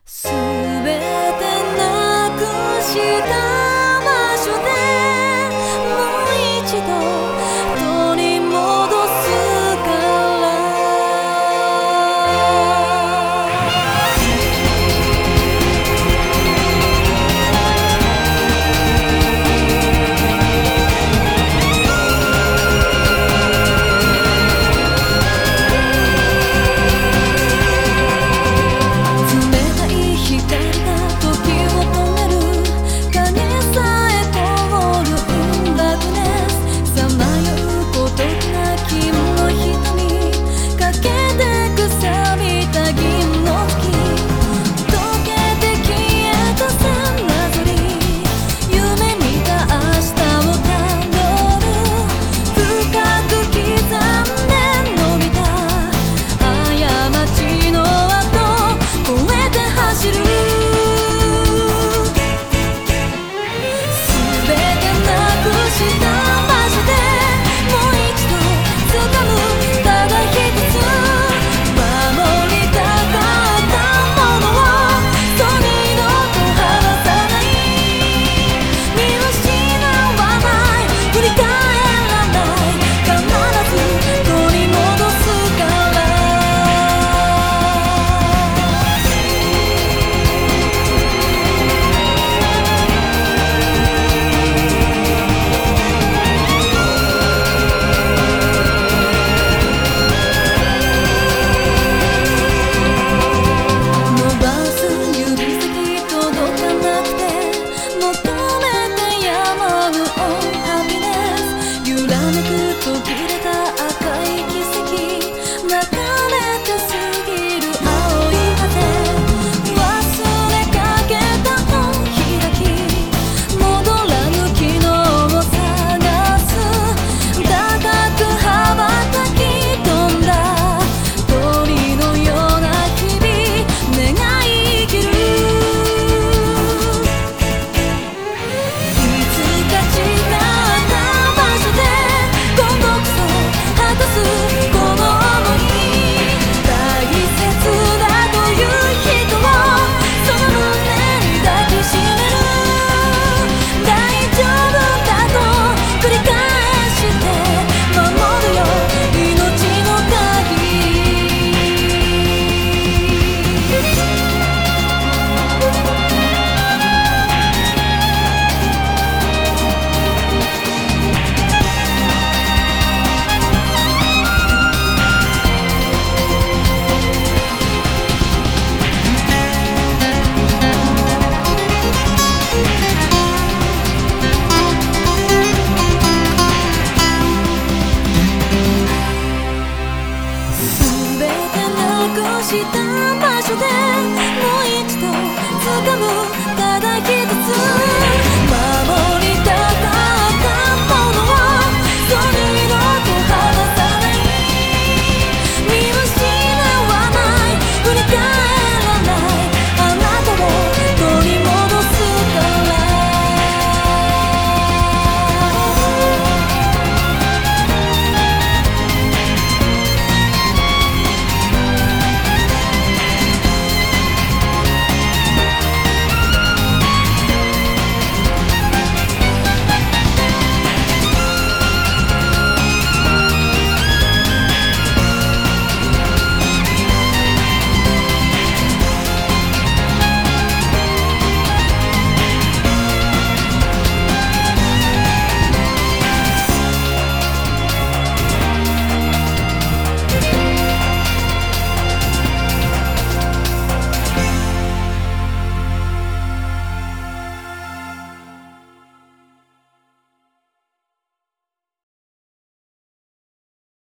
すべてなくした場所でもう一度取り戻すから冷たい光が時を止める影さえ通るインダークネスさまようことなきの瞳かけてく錆びた銀の月溶けて消えた線なぞり夢見た明日をたどる深く刻んで伸びた過ちの跡越えて走るすべてなくした場所でもう一度掴むただ一つ守りたかったものをそう二度と離さない見失わない振り返らない必ず取り戻すから伸ばす指先届かなくて求めてやまぬオンハピネス揺らめく途切れた赤い奇跡流れて過ぎる青い風忘れかけた本開き戻らぬ昨日を探す高く羽ばたき飛んだ鳥のような日々願い生きるいつか誓った場所で今度こそ果たすこの想い大切だという人をその胸に抱きしめる大丈夫だと繰り返して守るよ命の鍵すべてなくした場所でもう一度掴むただ一つ